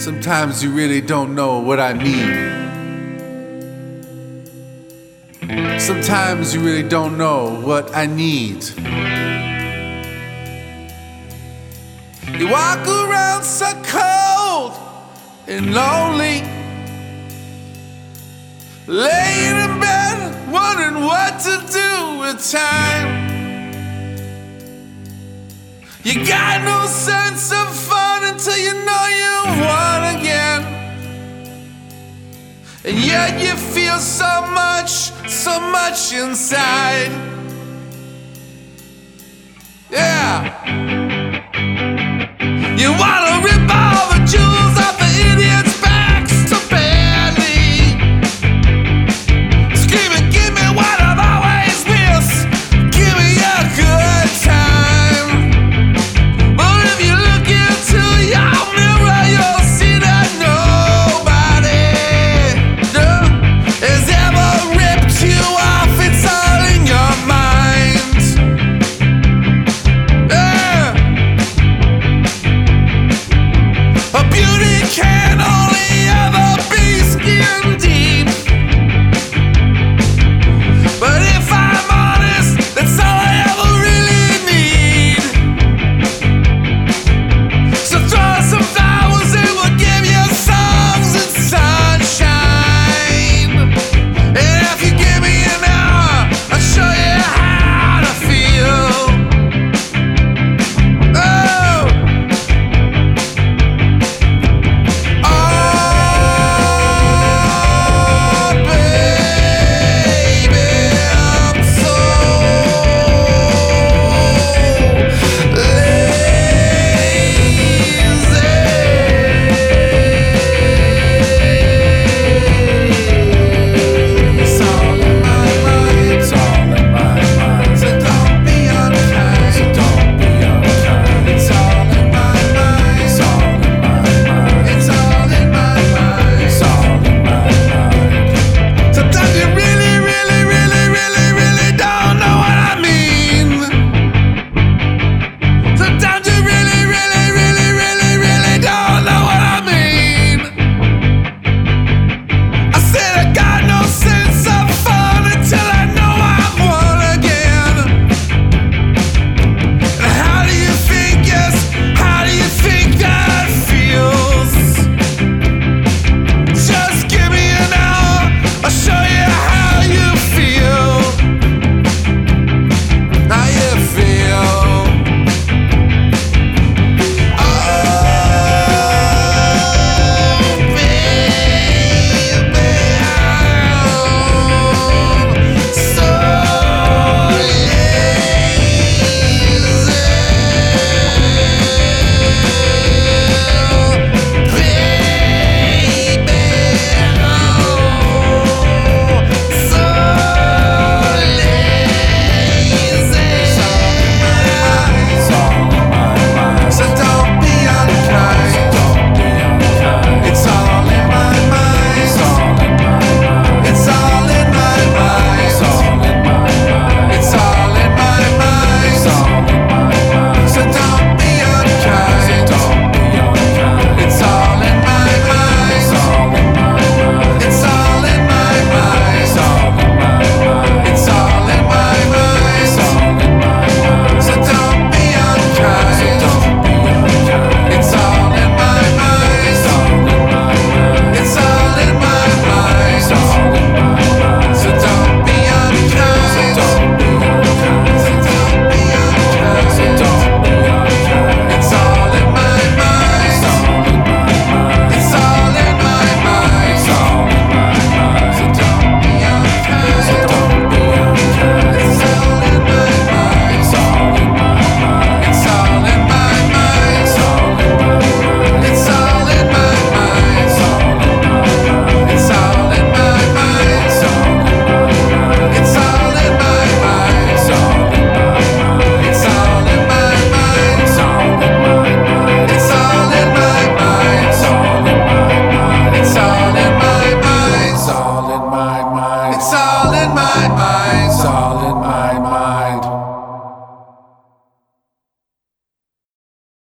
Sometimes you really don't know what I mean. Sometimes you really don't know what I need. You walk around so cold and lonely, laying in bed wondering what to do with time. You got no sense of fun until you know you won again. And yet you feel so much inside. Yeah.